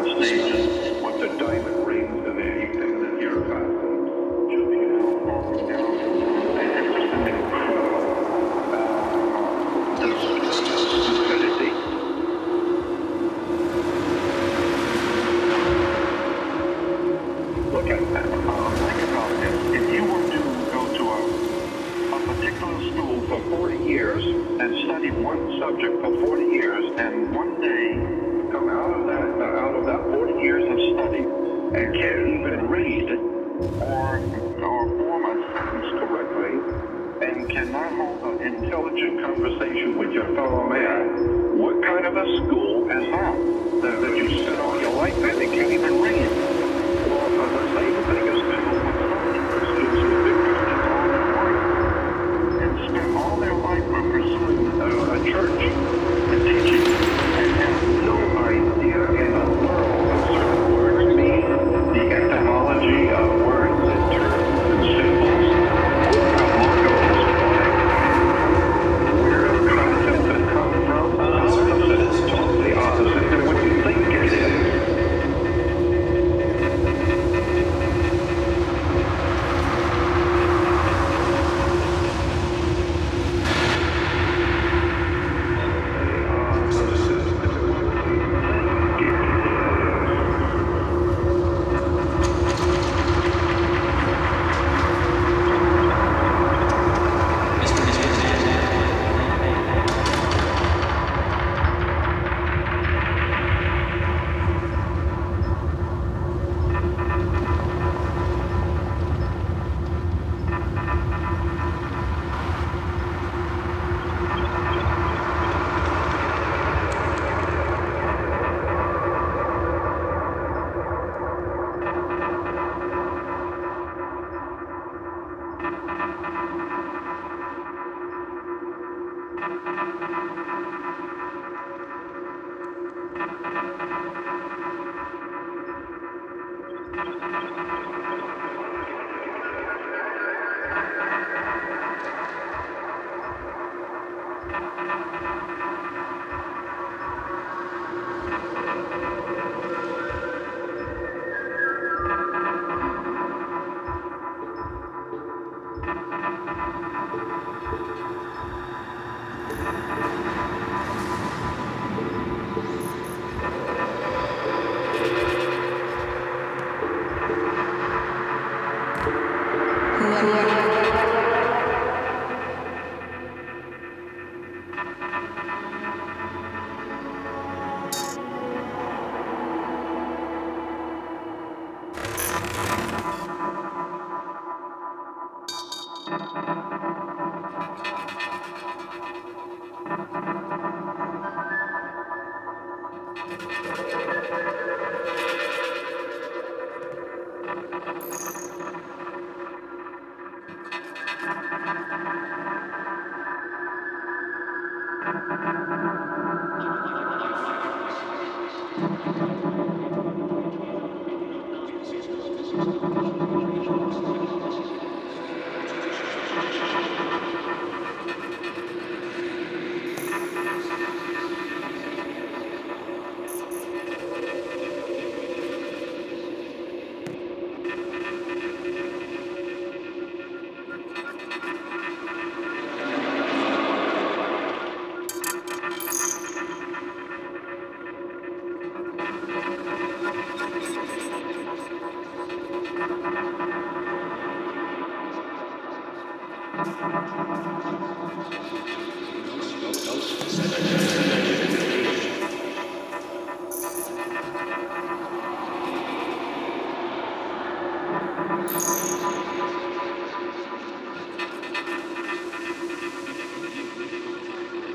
stages with the diamond rings and anything that you're just an incredible stupidity. Look at that. Think about this. If you were to go to a particular school for 40 years and study one subject for 40 years, and one day come out of that 40 years of study and can't even read or form a sentence correctly and cannot hold an intelligent conversation with your fellow man, what kind of a school is that? That you spent all your life in and can't even read? Well, the same thing is true with some students who've been Christians all their life and spent all their life pursuing a church and teaching and have no idea in the world what certain words mean, the etymology of words and terms and symbols, what the logo is where the concepts have come from. It's totally opposite than what you think it is.